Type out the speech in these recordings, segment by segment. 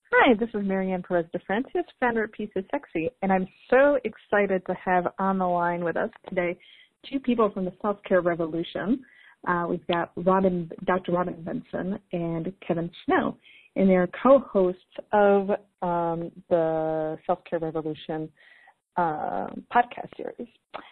Hi, this is Marianne Perez de Francis, founder of Peace is Sexy, and I'm so excited to have on the line with us today two people from the self-care revolution. We've got Dr. Robin Benson and Kevin Snow, and they're co-hosts of the Self-Care Revolution podcast series.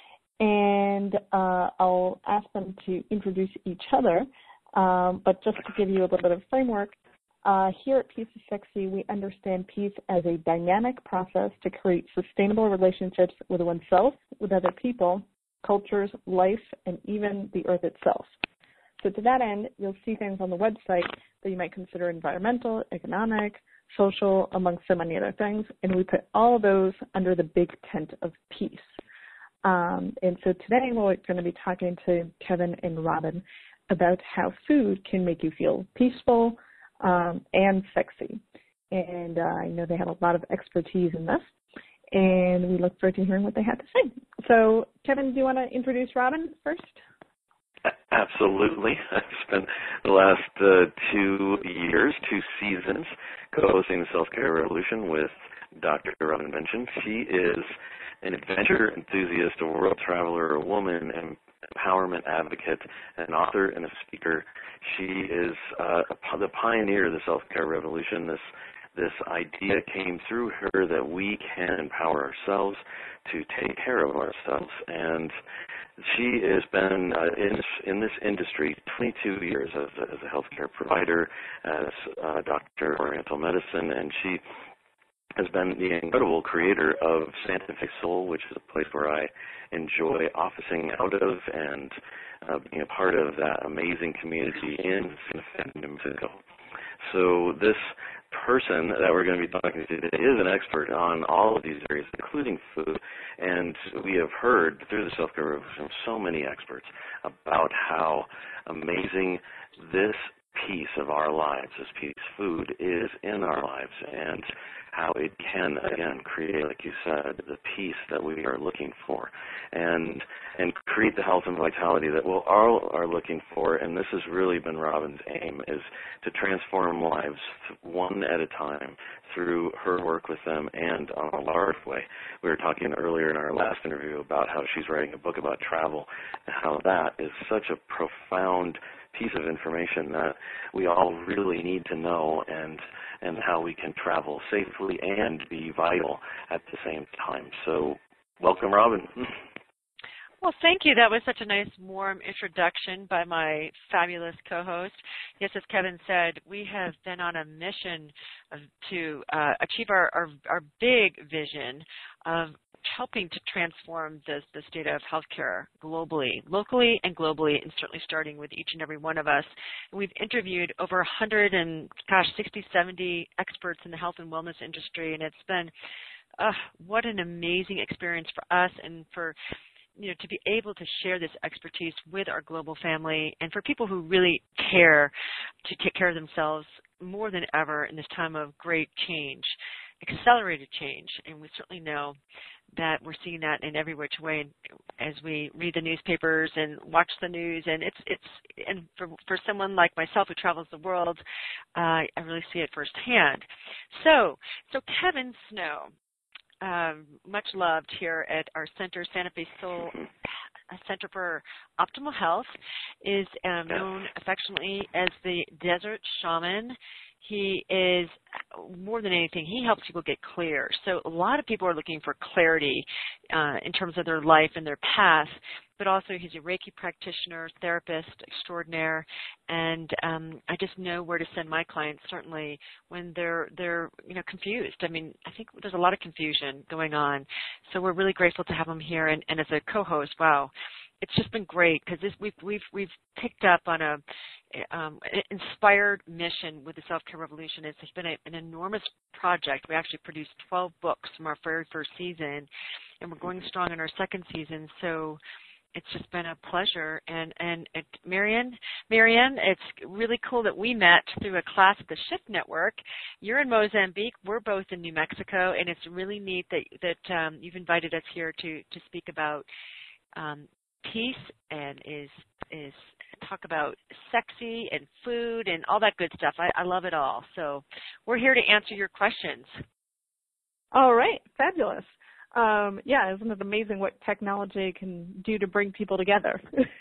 And I'll ask them to introduce each other, but just to give you a little bit of framework, here at Peace is Sexy, we understand peace as a dynamic process to create sustainable relationships with oneself, with other people, cultures, life, and even the earth itself. So to that end, you'll see things on the website that you might consider environmental, economic, social, among so many other things, and we put all those under the big tent of peace. And so today we're going to be talking to Kevin and Robin about how food can make you feel peaceful, and sexy. And I know they have a lot of expertise in this, and we look forward to hearing what they have to say. So, Kevin, do you want to introduce Robin first? Absolutely. I've spent the last 2 seasons, co-hosting the Self-Care Revolution with Dr. Robin Benson. She is an adventure enthusiast, a world traveler, a woman, and empowerment advocate, an author, and a speaker. She is the pioneer of the self-care revolution. This idea came through her that we can empower ourselves to take care of ourselves. And she has been in this industry 22 years as a healthcare provider, as a doctor of oriental medicine, and she has been the incredible creator of Santa Fe Soul, which is a place where I enjoy officing out of and being a part of that amazing community in Santa Fe, New Mexico. So this person that we're going to be talking to today is an expert on all of these areas, including food, and we have heard through the Self-Care Revolution from so many experts about how amazing this piece of our lives, this piece food, is in our lives, and how it can, again, create, like you said, the peace that we are looking for, and create the health and vitality that we all are looking for. And this has really been Robin's aim, is to transform lives one at a time through her work with them and on a large way. We were talking earlier in our last interview about how she's writing a book about travel and how that is such a profound piece of information that we all really need to know, and how we can travel safely and be vital at the same time. So welcome, Robin. Well, thank you. That was such a nice, warm introduction by my fabulous co-host. Yes, as Kevin said, we have been on a mission to achieve our big vision of helping to transform the state of healthcare globally, locally and globally, and certainly starting with each and every one of us. And we've interviewed over 60, 70 experts in the health and wellness industry, and it's been what an amazing experience for us, and for to be able to share this expertise with our global family, and for people who really care to take care of themselves more than ever in this time of great change, accelerated change. And we certainly know that we're seeing that in every which way as we read the newspapers and watch the news. And and for someone like myself who travels the world, I really see it firsthand. So Kevin Snow, much loved here at our center, Santa Fe Soul Center for Optimal Health, is known affectionately as the Desert Shaman. He is, more than anything, he helps people get clear. So a lot of people are looking for clarity in terms of their life and their path, but also he's a Reiki practitioner, therapist extraordinaire, and I just know where to send my clients, certainly when they're confused. I mean, I think there's a lot of confusion going on, so we're really grateful to have him here. And as a co-host, wow, it's just been great, because we've picked up on an inspired mission with the Self-Care Revolution. It's been an enormous project. We actually produced 12 books from our very first season, and we're going strong in our second season. So it's just been a pleasure. And Marianne, it's really cool that we met through a class at the Shift Network. You're in Mozambique. We're both in New Mexico, and it's really neat that you've invited us here to speak about peace, and is talk about sexy and food and all that good stuff. I love it all. So we're here to answer your questions. All right, fabulous. Yeah, isn't it amazing what technology can do to bring people together?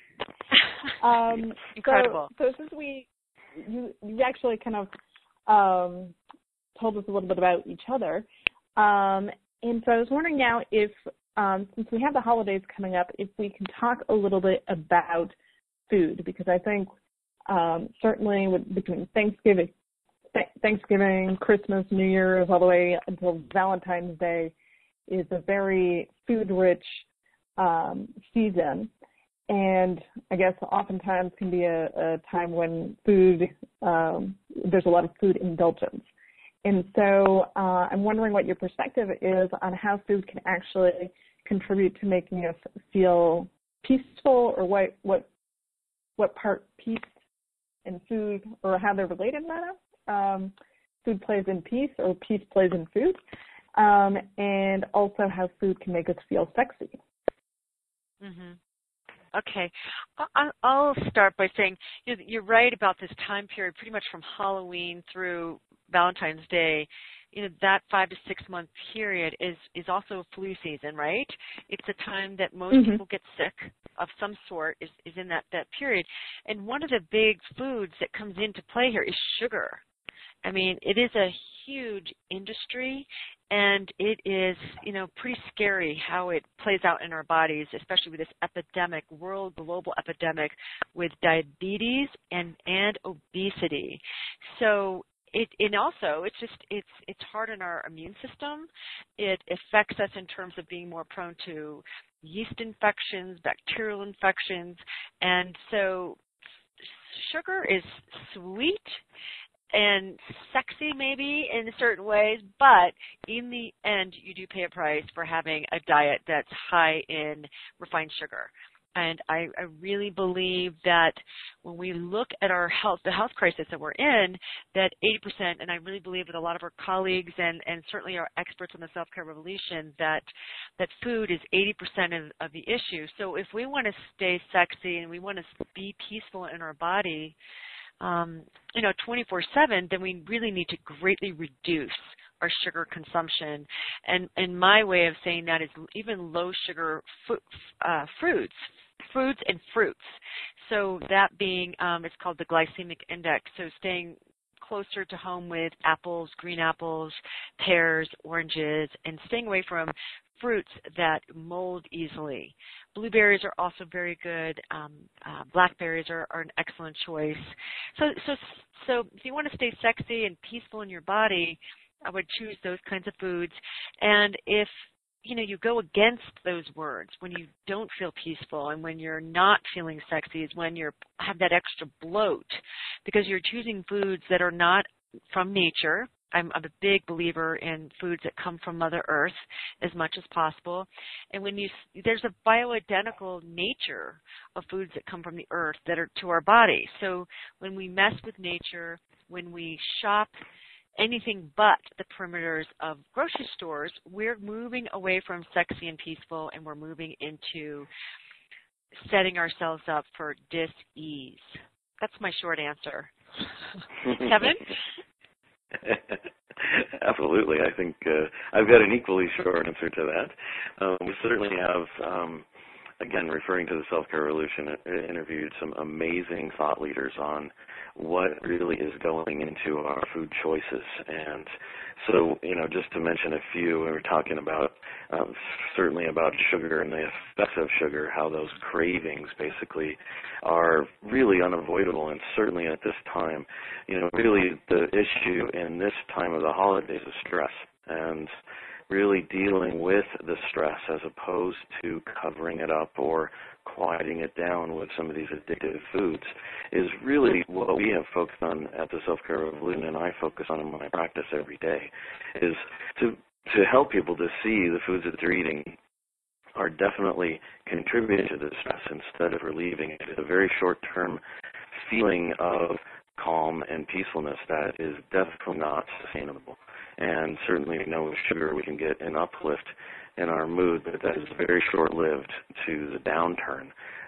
Incredible. So since you actually kind of told us a little bit about each other, and so I was wondering now if, since we have the holidays coming up, if we can talk a little bit about food, because I think certainly between Thanksgiving, Christmas, New Year's, all the way until Valentine's Day is a very food-rich season, and I guess oftentimes can be a time when food, there's a lot of food indulgence. And so I'm wondering what your perspective is on how food can actually contribute to making us feel peaceful, or what part peace and food, or how they're related, Nana? Food plays in peace, or peace plays in food, and also how food can make us feel sexy. Mm-hmm. Okay. I'll start by saying you're right about this time period, pretty much from Halloween through Valentine's Day. That 5 to 6 month period is also a flu season, right? It's a time that most people get sick of some sort is in that period. And one of the big foods that comes into play here is sugar. I mean, it is a huge industry, and it is, pretty scary how it plays out in our bodies, especially with this global epidemic with diabetes and obesity. So it's hard on our immune system. It affects us in terms of being more prone to yeast infections, bacterial infections, and so sugar is sweet and sexy maybe in certain ways, but in the end you do pay a price for having a diet that's high in refined sugar. And I really believe that when we look at our the health crisis that we're in, that 80%, and I really believe with a lot of our colleagues and certainly our experts in the self-care revolution, that food is 80% of the issue. So if we want to stay sexy and we want to be peaceful in our body, 24/7, then we really need to greatly reduce our sugar consumption. And my way of saying that is even low sugar foods and fruits. So that being, it's called the glycemic index. So staying closer to home with apples, green apples, pears, oranges, and staying away from fruits that mold easily. Blueberries are also very good. Blackberries are an excellent choice. So if you want to stay sexy and peaceful in your body, I would choose those kinds of foods. And if you go against those words, when you don't feel peaceful and when you're not feeling sexy, is when you have that extra bloat because you're choosing foods that are not from nature. I'm a big believer in foods that come from Mother Earth as much as possible. And there's a bioidentical nature of foods that come from the earth that are to our body. So when we mess with nature, when we shop anything but the perimeters of grocery stores, we're moving away from sexy and peaceful, and we're moving into setting ourselves up for dis-ease. That's my short answer. Kevin? Absolutely. I think I've got an equally short answer to that. We certainly have, again, referring to the Self-Care Revolution, interviewed some amazing thought leaders on what really is going into our food choices. And so, just to mention a few, we were talking about certainly about sugar and the effects of sugar, how those cravings basically are really unavoidable, and certainly at this time, really the issue in this time of the holidays is stress, and really dealing with the stress as opposed to covering it up or quieting it down with some of these addictive foods is really what we have focused on at the Self-Care Revolution, and I focus on in my practice every day, is to help people to see the foods that they're eating are definitely contributing to the stress instead of relieving it. It's a very short-term feeling of calm and peacefulness that is definitely not sustainable. And certainly, with sugar we can get an uplift in our mood, but that is very short-lived to the downturn.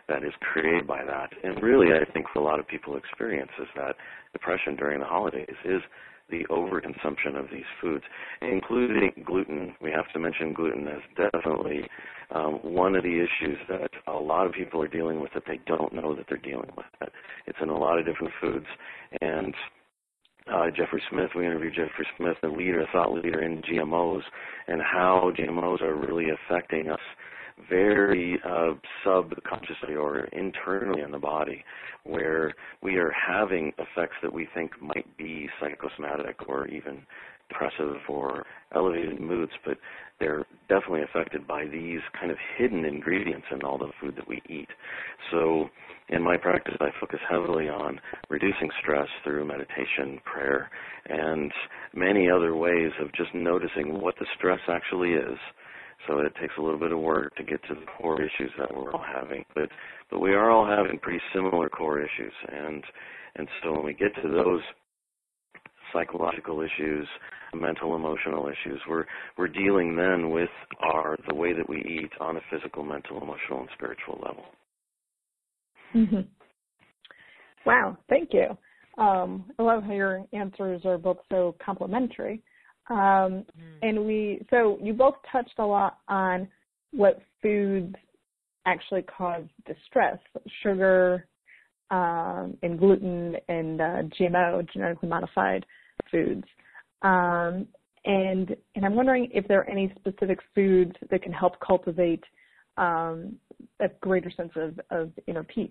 that is created by that. And really, I think what a lot of people experience is that depression during the holidays is the overconsumption of these foods, including gluten. We have to mention gluten as definitely one of the issues that a lot of people are dealing with that they don't know that they're dealing with. It's in a lot of different foods. And Jeffrey Smith, we interviewed Jeffrey Smith, the thought leader in GMOs, and how GMOs are really affecting us very subconsciously or internally in the body, where we are having effects that we think might be psychosomatic or even depressive or elevated moods, but they're definitely affected by these kind of hidden ingredients in all the food that we eat. So in my practice, I focus heavily on reducing stress through meditation, prayer, and many other ways of just noticing what the stress actually is. So it takes a little bit of work to get to the core issues that we're all having. But we are all having pretty similar core issues. And so when we get to those psychological issues, mental, emotional issues, we're dealing then with the way that we eat on a physical, mental, emotional, and spiritual level. Mm-hmm. Wow, thank you. I love how your answers are both so complementary. And so you both touched a lot on what foods actually cause distress: sugar, and gluten, and GMO, genetically modified foods. And I'm wondering if there are any specific foods that can help cultivate a greater sense of inner peace.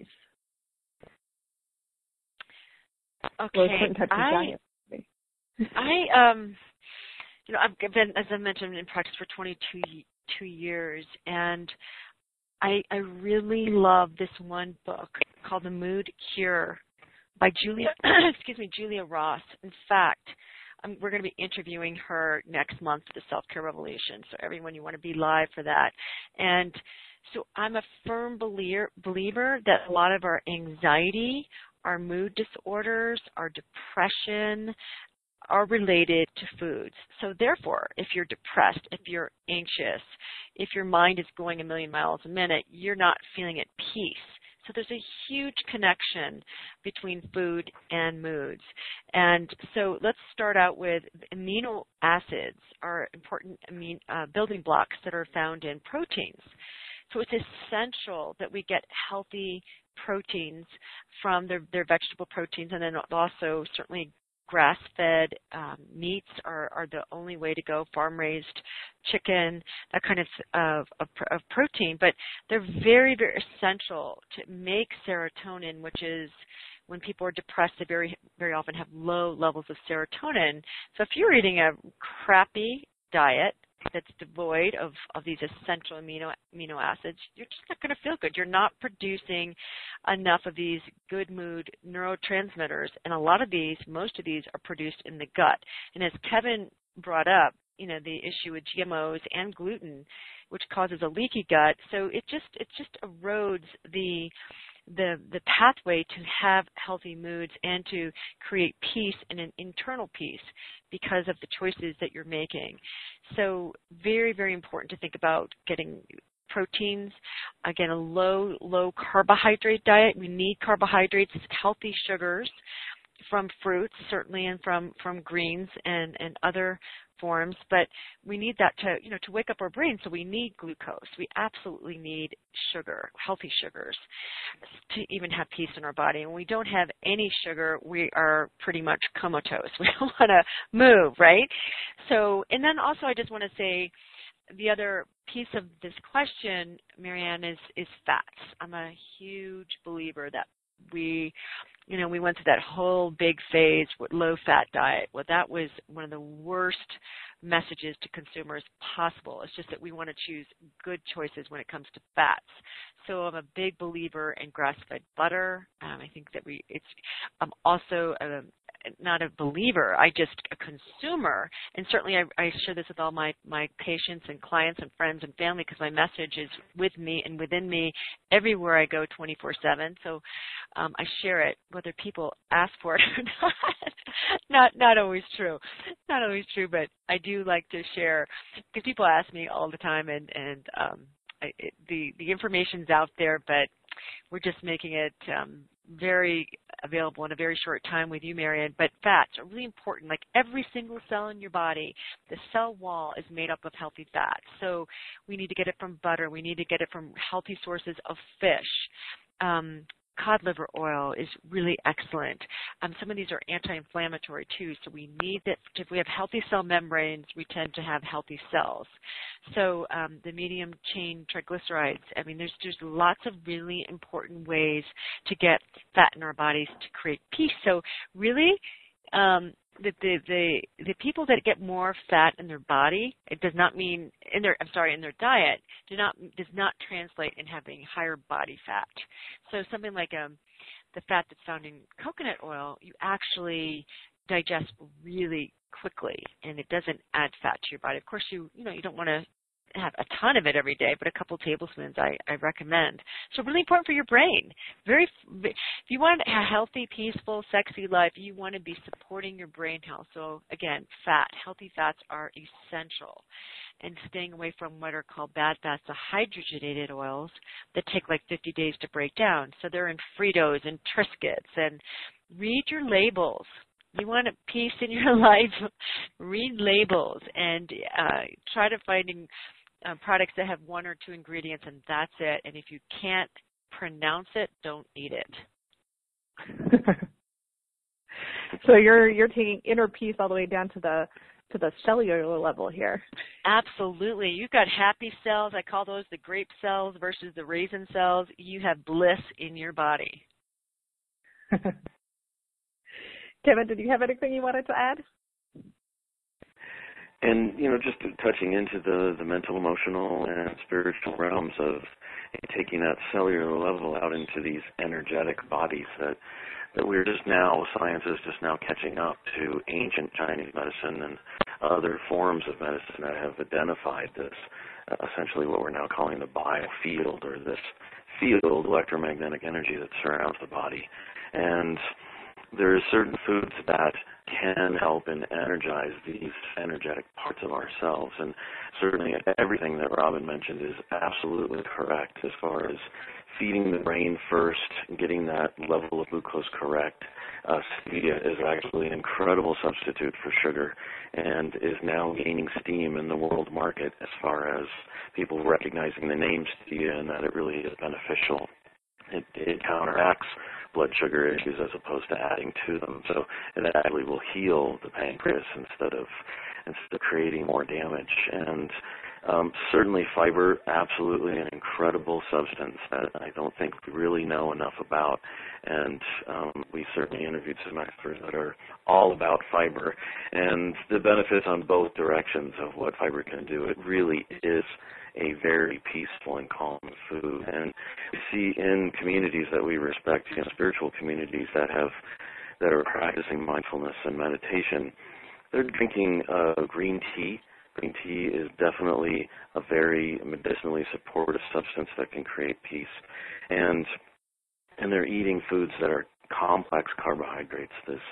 Okay, or certain types of diets. I've been, as I mentioned, in practice for 22 years, and I really love this one book called The Mood Cure by Julia Ross. In fact, we're going to be interviewing her next month for the Self-Care Revolution, so everyone, you want to be live for that. And so I'm a firm believer that a lot of our anxiety, our mood disorders, our depression are related to foods. So therefore, if you're depressed, if you're anxious, if your mind is going a million miles a minute, you're not feeling at peace. So there's a huge connection between food and moods. And so let's start out with amino acids are important building blocks that are found in proteins. So it's essential that we get healthy proteins from their vegetable proteins, and then also certainly grass-fed meats are the only way to go, farm-raised chicken, that kind of protein. But they're very, very essential to make serotonin, which is when people are depressed, they very, very often have low levels of serotonin. So if you're eating a crappy diet that's devoid of these essential amino acids, you're just not going to feel good. You're not producing enough of these good mood neurotransmitters, and most of these are produced in the gut. And as Kevin brought up, the issue with GMOs and gluten, which causes a leaky gut, so it just erodes the pathway to have healthy moods and to create peace and an internal peace because of the choices that you're making. So very, very important to think about getting proteins. Again, a low carbohydrate diet. We need carbohydrates, healthy sugars from fruits, certainly, and from greens and other forms, but we need that to wake up our brain, so we need glucose. We absolutely need sugar, healthy sugars, to even have peace in our body. And when we don't have any sugar, we are pretty much comatose. We don't want to move, right? So, and then also I just want to say, the other piece of this question, Marianne, is fats. I'm a huge believer that we went through that whole big phase with low-fat diet. Well, that was one of the worst messages to consumers possible. It's just that we want to choose good choices when it comes to fats. So I'm a big believer in grass-fed butter. I think that I'm also not a believer, just a consumer. And certainly I share this with all my patients and clients and friends and family, because my message is with me and within me everywhere I go 24/7. So I share it, whether people ask for it or not. Not always true. Not always true, but I do like to share, because people ask me all the time, and the information's out there, but we're just making it very available in a very short time with you, Marion. But fats are really important. Like every single cell in your body, the cell wall is made up of healthy fats. So we need to get it from butter. We need to get it from healthy sources of fish. Cod liver oil is really excellent. Some of these are anti-inflammatory too, so we need that. If we have healthy cell membranes, we tend to have healthy cells. So the medium chain triglycerides, I mean, there's lots of really important ways to get fat in our bodies to create peace. So really, the people that get more fat in their body, it does not mean in their diet does not translate in having higher body fat. So something like the fat that's found in coconut oil, you actually digest really quickly, and it doesn't add fat to your body. Of course, you don't want to have a ton of it every day, but a couple tablespoons I recommend. So really important for your brain. If you want a healthy, peaceful, sexy life, you want to be supporting your brain health. So again, healthy fats are essential. And staying away from what are called bad fats, the hydrogenated oils that take like 50 days to break down. So they're in Fritos and Triscuits. And read your labels. You want peace in your life, read labels and try to finding products that have one or two ingredients, and that's it. And if you can't pronounce it, don't eat it. So you're taking inner peace all the way down to the cellular level here. Absolutely. You've got happy cells. I call those the grape cells versus the raisin cells. You have bliss in your body. Kevin, did you have anything you wanted to add? And, just touching into the mental, emotional, and spiritual realms of taking that cellular level out into these energetic bodies that we're science is just now catching up to ancient Chinese medicine and other forms of medicine that have identified this, essentially what we're now calling the biofield, or this field, electromagnetic energy that surrounds the body. And there are certain foods that can help and energize these energetic parts of ourselves. And certainly everything that Robin mentioned is absolutely correct as far as feeding the brain first, getting that level of glucose correct. Stevia is actually an incredible substitute for sugar and is now gaining steam in the world market as far as people recognizing the name stevia and that it really is beneficial. It counteracts blood sugar issues as opposed to adding to them. So it actually will heal the pancreas instead of creating more damage. And certainly fiber, absolutely an incredible substance that I don't think we really know enough about. And we certainly interviewed some experts that are all about fiber and the benefits on both directions of what fiber can do. It really is a very peaceful and calm food. And we see in communities that we respect, spiritual communities that are practicing mindfulness and meditation, they're drinking green tea. Green tea is definitely a very medicinally supportive substance that can create peace. And they're eating foods that are complex carbohydrates,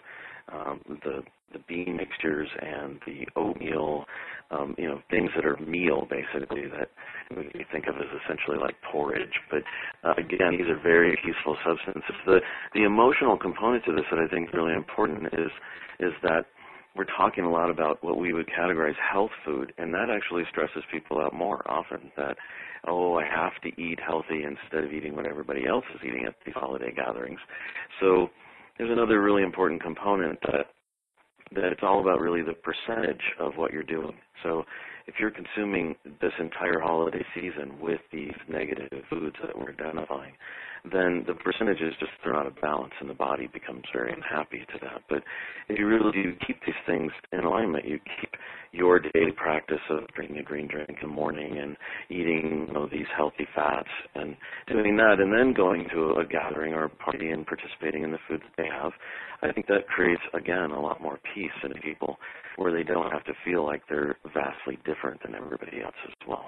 the bean mixtures and the oatmeal, things that are meal basically that we think of as essentially like porridge. But again, these are very peaceful substances. The emotional component to this that I think is really important is that we're talking a lot about what we would categorize health food, and that actually stresses people out more often, that, I have to eat healthy instead of eating what everybody else is eating at these holiday gatherings. So there's another really important component that it's all about really the percentage of what you're doing. So if you're consuming this entire holiday season with these negative foods that we're identifying, then the percentages just thrown out of balance and the body becomes very unhappy to that. But if you really do keep these things in alignment, you keep your daily practice of drinking a green drink in the morning and eating these healthy fats and doing that and then going to a gathering or a party and participating in the food that they have, I think that creates, again, a lot more peace in people where they don't have to feel like they're vastly different than everybody else as well.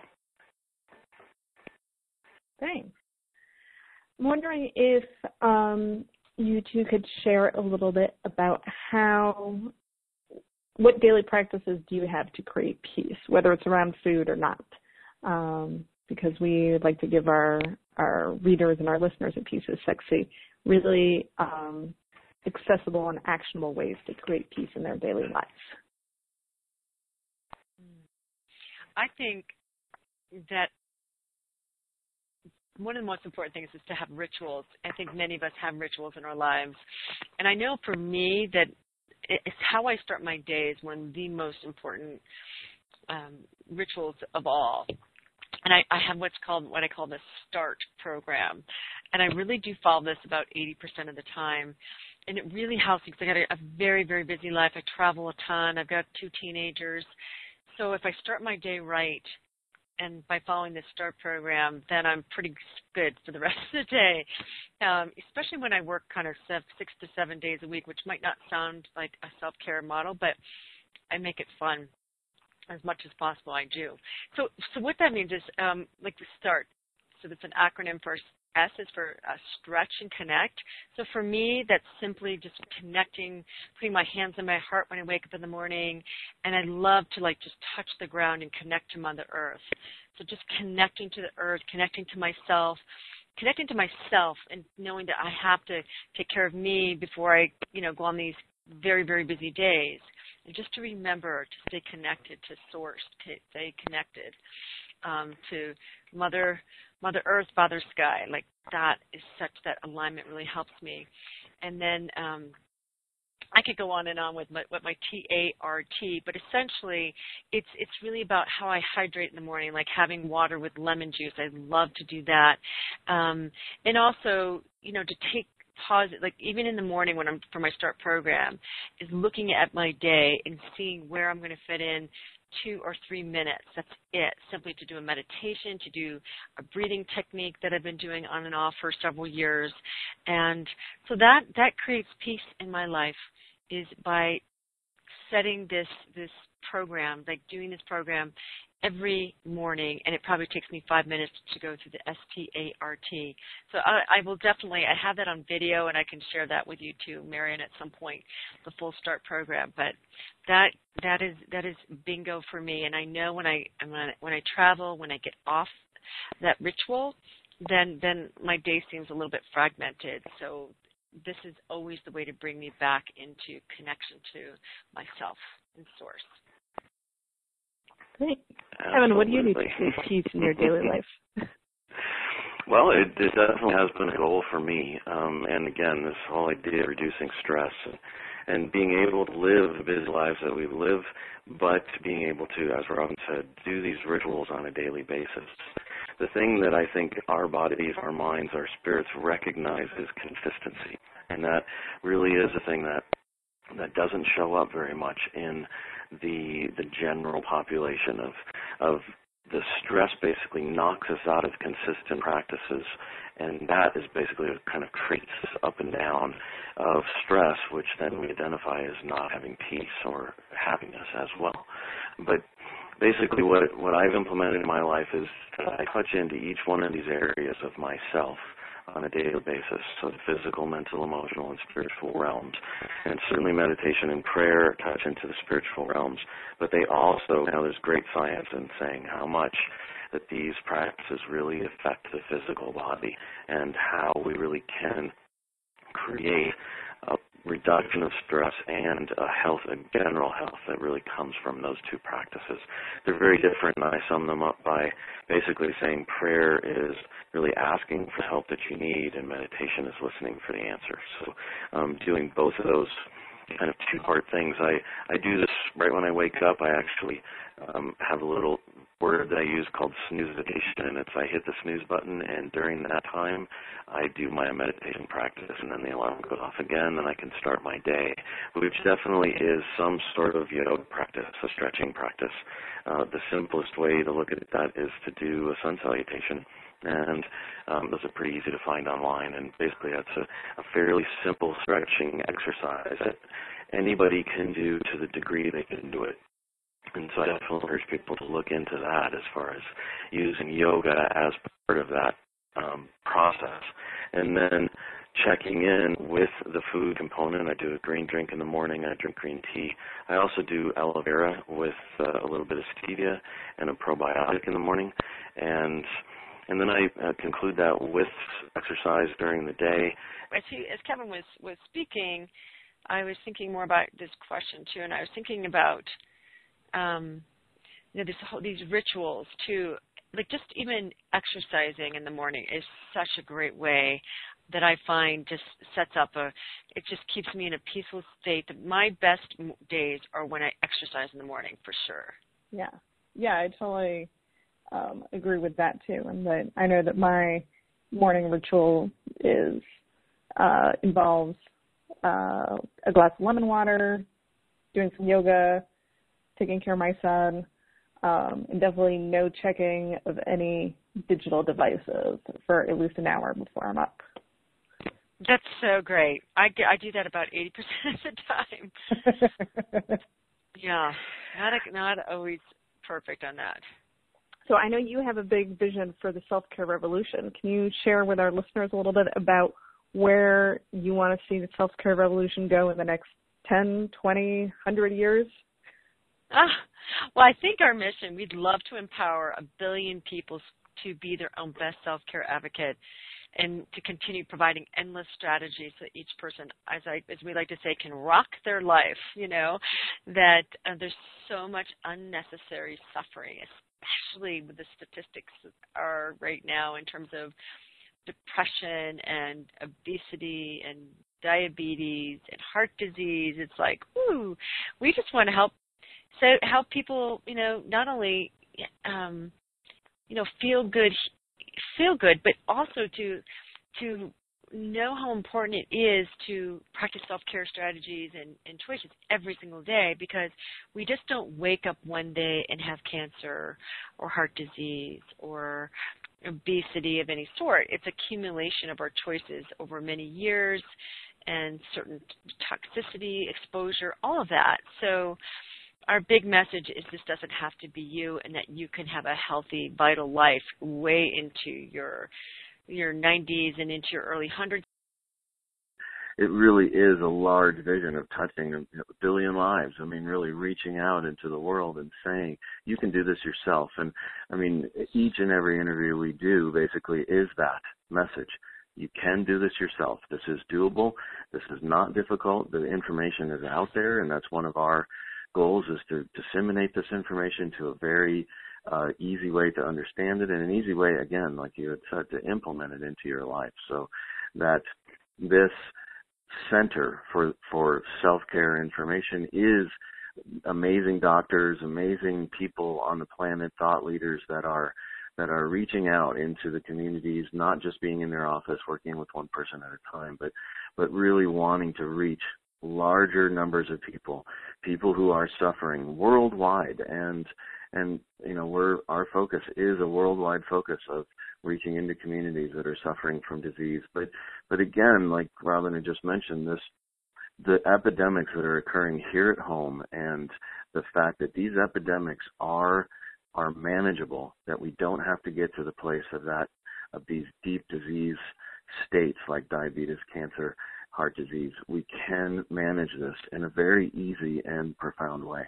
Thanks. I'm wondering if you two could share a little bit about what daily practices do you have to create peace, whether it's around food or not, because we like to give our our readers and our listeners at Peace is Sexy really accessible and actionable ways to create peace in their daily lives? I think that one of the most important things is to have rituals. I think many of us have rituals in our lives. And I know for me that it's how I start my day is one of the most important rituals of all. And I have what I call the START program. And I really do follow this about 80% of the time. And it really helps because I got a very, very busy life. I travel a ton. I've got 2 teenagers. So if I start my day right, and by following the START program, then I'm pretty good for the rest of the day, especially when I work kind of 6 to 7 days a week, which might not sound like a self-care model, but I make it fun as much as possible. I do. So what that means is like the START. So that's an acronym for S is for stretch and connect. So for me, that's simply just connecting, putting my hands on my heart when I wake up in the morning, and I love to just touch the ground and connect to Mother Earth. So just connecting to the earth, connecting to myself and knowing that I have to take care of me before I, go on these very, very busy days. And just to remember to stay connected to Source, to stay connected to Mother Earth, Father Sky. Like that that alignment really helps me. And then I could go on and on with what my TART, but essentially it's really about how I hydrate in the morning, like having water with lemon juice. I love to do that. And also, to take pause, like even in the morning when I'm for my START program, is looking at my day and seeing where I'm going to fit in 2 or 3 minutes. That's it. Simply to do a meditation, to do a breathing technique that I've been doing on and off for several years. And so that creates peace in my life is by setting this program, like doing this program every morning, and it probably takes me 5 minutes to go through the START. So I will definitely, I have that on video, and I can share that with you too, Marion, at some point, the full START program. But that is bingo for me, and I know when I travel, when I get off that ritual, then my day seems a little bit fragmented. So this is always the way to bring me back into connection to myself and Source. Great. Kevin, what do you need to create peace in your daily life? Well, it definitely has been a goal for me. And again, this whole idea of reducing stress and being able to live the busy lives that we live, but being able to, as Robin said, do these rituals on a daily basis. The thing that I think our bodies, our minds, our spirits recognize is consistency. And that really is a thing that doesn't show up very much in the general population of the stress basically knocks us out of consistent practices, and that is basically what kind of creates this up and down of stress, which then we identify as not having peace or happiness as well. But basically what I've implemented in my life is that I touch into each one of these areas of myself on a daily basis, so the physical, mental, emotional, and spiritual realms. And certainly meditation and prayer touch into the spiritual realms, but they also, there's great science in saying how much that these practices really affect the physical body and how we really can create a reduction of stress and a general health that really comes from those two practices. They're very different, and I sum them up by basically saying prayer is really asking for help that you need, and meditation is listening for the answer. So doing both of those kind of two-part things. I do this right when I wake up. I actually have a little word that I use called snoozification, and it's I hit the snooze button, and during that time, I do my meditation practice, and then the alarm goes off again, and I can start my day, which definitely is some sort of yoga practice, a stretching practice. The simplest way to look at that is to do a sun salutation, and those are pretty easy to find online, and basically that's a fairly simple stretching exercise that anybody can do to the degree they can do it. And so I definitely encourage people to look into that as far as using yoga as part of that process. And then checking in with the food component. I do a green drink in the morning. I drink green tea. I also do aloe vera with a little bit of stevia and a probiotic in the morning. And and then I conclude that with exercise during the day. As Kevin was speaking, I was thinking more about this question too, and I was thinking about these rituals too. Like just even exercising in the morning is such a great way that I find just sets up it just keeps me in a peaceful state. My best days are when I exercise in the morning, for sure. Yeah, I totally agree with that too. And that I know that my morning ritual involves a glass of lemon water, doing some yoga, taking care of my son, and definitely no checking of any digital devices for at least an hour before I'm up. That's so great. I do that about 80% of the time. Yeah, not always perfect on that. So I know you have a big vision for the self-care revolution. Can you share with our listeners a little bit about where you want to see the self-care revolution go in the next 10, 20, 100 years? Well, I think our mission, we'd love to empower 1 billion people to be their own best self-care advocate and to continue providing endless strategies so each person, as we like to say, can rock their life, that there's so much unnecessary suffering, especially with the statistics are right now in terms of depression and obesity and diabetes and heart disease. It's like, we just want to help people, not only, feel good, but also to know how important it is to practice self-care strategies and choices every single day, because we just don't wake up one day and have cancer or heart disease or obesity of any sort. It's accumulation of our choices over many years and certain toxicity, exposure, all of that. So our big message is this doesn't have to be you, and that you can have a healthy, vital life way into your 90s and into your early 100s. It really is a large vision of touching 1 billion lives. I mean, really reaching out into the world and saying, you can do this yourself. And, I mean, each and every interview we do basically is that message. You can do this yourself. This is doable. This is not difficult. The information is out there, and that's one of our goals, is to disseminate this information to a very easy way to understand it, and an easy way, again, like you had said, to implement it into your life, so that this center for self-care information is amazing doctors, amazing people on the planet, thought leaders that are reaching out into the communities, not just being in their office working with one person at a time, but really wanting to reach larger numbers of people who are suffering worldwide, and our focus is a worldwide focus of reaching into communities that are suffering from disease. But again, like Robin had just mentioned, the epidemics that are occurring here at home, and the fact that these epidemics are manageable, that we don't have to get to the place of these deep disease states like diabetes, cancer, heart disease. We can manage this in a very easy and profound way.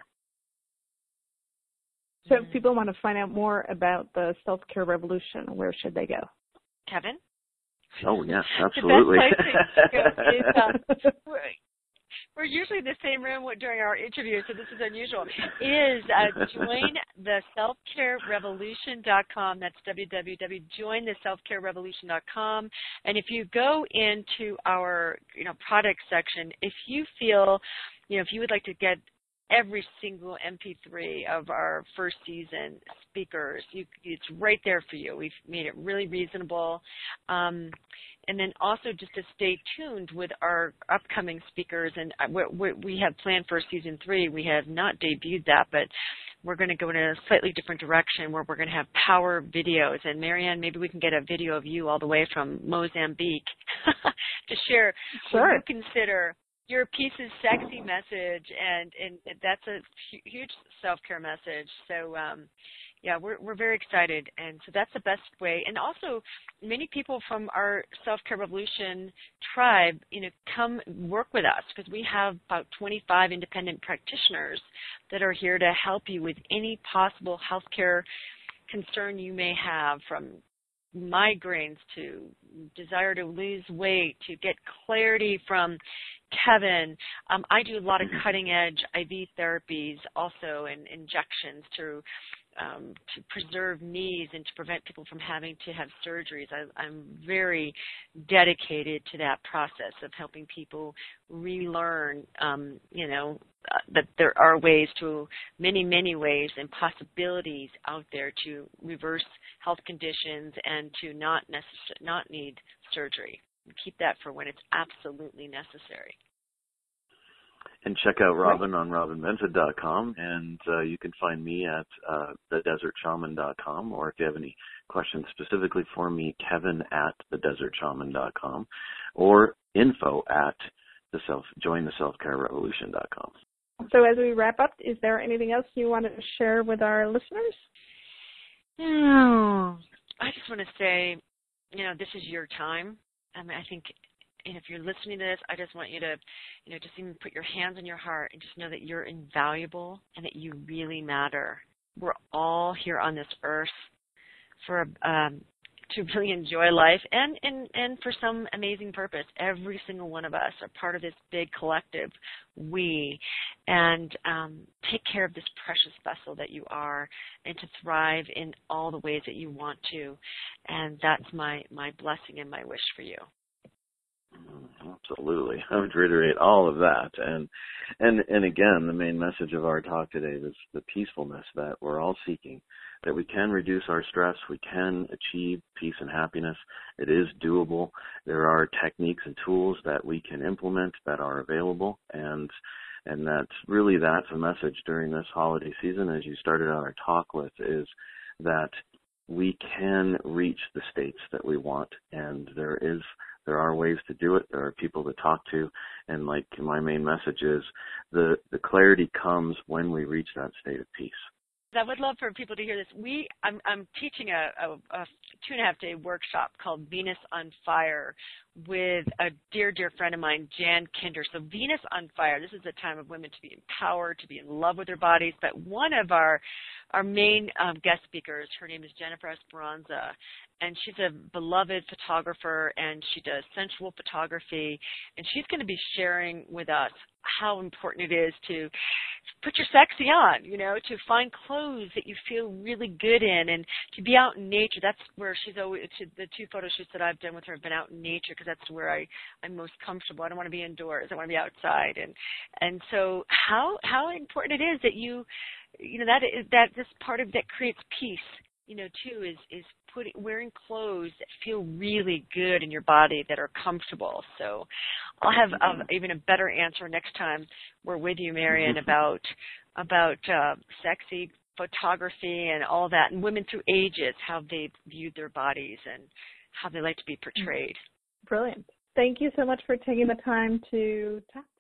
So if people want to find out more about the self-care revolution, where should they go? Kevin? Oh, yeah, absolutely. The best place to go is, we're usually in the same room during our interview, so this is unusual, is join the selfcarerevolution.com. That's www.jointheselfcarerevolution.com. And if you go into our product section, if you feel, if you would like to get every single MP3 of our first season speakers, it's right there for you. We've made it really reasonable. And then also just to stay tuned with our upcoming speakers. And we have planned for season 3. We have not debuted that, but we're going to go in a slightly different direction where we're going to have power videos. And Marianne, maybe we can get a video of you all the way from Mozambique to share what you consider your piece is sexy message, and that's a huge self-care message. So, we're very excited, and so that's the best way. And also, many people from our Self-Care Revolution tribe, come work with us, because we have about 25 independent practitioners that are here to help you with any possible healthcare concern you may have, from migraines to desire to lose weight to get clarity from Kevin. I do a lot of cutting-edge IV therapies also and injections to preserve knees and to prevent people from having to have surgeries. I'm very dedicated to that process of helping people relearn, that there are ways many, many ways and possibilities out there to reverse health conditions and to not need surgery. Keep that for when it's absolutely necessary. And check out Robin on robinbenson.com, and you can find me at thedesertshaman.com, or if you have any questions specifically for me, Kevin at thedesertshaman.com, or info at jointheselfcarerevolution.com. So as we wrap up, is there anything else you wanted to share with our listeners? I just want to say, this is your time. I mean, I think, and if you're listening to this, I just want you to, just even put your hands on your heart and just know that you're invaluable and that you really matter. We're all here on this earth for to really enjoy life and for some amazing purpose. Every single one of us are part of this big collective we, and take care of this precious vessel that you are and to thrive in all the ways that you want to. And that's my blessing and my wish for you. Absolutely. I would reiterate all of that. And again, the main message of our talk today is the peacefulness that we're all seeking, that we can reduce our stress, we can achieve peace and happiness. It is doable. There are techniques and tools that we can implement that are available, and that's a message during this holiday season, as you started out our talk with, is that we can reach the states that we want, and there are ways to do it. There are people to talk to, and like my main message is the clarity comes when we reach that state of peace. I would love for people to hear this. I'm teaching a 2.5-day workshop called Venus on Fire with a dear, dear friend of mine, Jan Kinder. So Venus on Fire, this is a time of women to be empowered, to be in love with their bodies. But one of our main guest speakers, her name is Jennifer Esperanza, and she's a beloved photographer, and she does sensual photography, and she's going to be sharing with us how important it is to put your sexy on, to find clothes that you feel really good in, and to be out in nature. That's where she's always, the 2 photo shoots that I've done with her have been out in nature, because that's where I'm most comfortable. I don't want to be indoors. I want to be outside. And so how important it is that that this part of that creates peace, too, is wearing clothes that feel really good in your body, that are comfortable. So I'll have even a better answer next time we're with you, Marion, about sexy photography and all that, and women through ages, how they viewed their bodies and how they like to be portrayed. Brilliant. Thank you so much for taking the time to talk